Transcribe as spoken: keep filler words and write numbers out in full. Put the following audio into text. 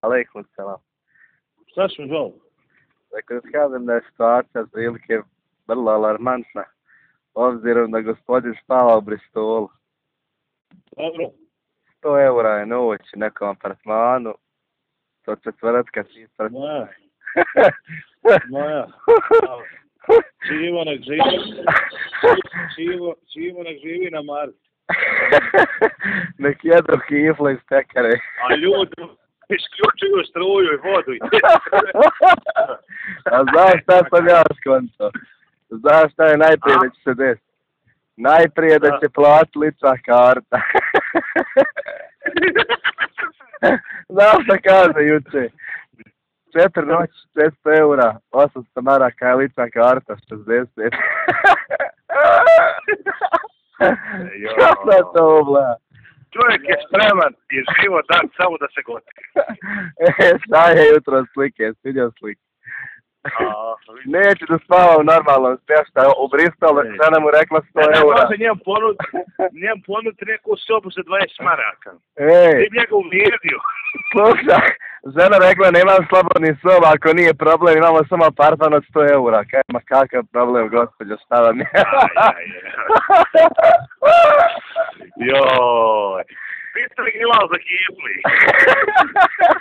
Alejkum selam. Šta su zvao? Dakle, da kažem da je situacija prilike vrlo alarmantna, obzirom da gospodin spava u Bristolu. Dobro. sto eura je noć u nekom apartmanu, to četvrtka čista. Moja. Moja. Živo nek živi. Živo, živo nek živi na Marsu. Nek jedu kifle iz pekare. A ljudi isključuju struju i vodu. A znaš šta sam ja skonto? Znaš šta je najprije da će se desiti? Najprije da će platiti lična karta. Znaš šta kaže juče? Četiri noći, četiristo eura, osamsto maraka je lična karta, šezdeset. Kako je to obla? Čovjek je spreman i život dan samo da se goti. E, šta je jutro slike, svidio slike. Neće da spava u normalnom smještaju, u Bristolu, žena mu rekla sto eura. Ne može njem ponuditi njem ponuditi neku sobu za dvadeset maraka. Ej. Ti bi njega uvrijedio. Slušaj, žena rekla nemam slobodni soba, ako nije problem, imamo samo apartman od sto eura. Kaj, ma kakav problem, gospođo, šta vam je? Joj. Pitali gilao za kifli.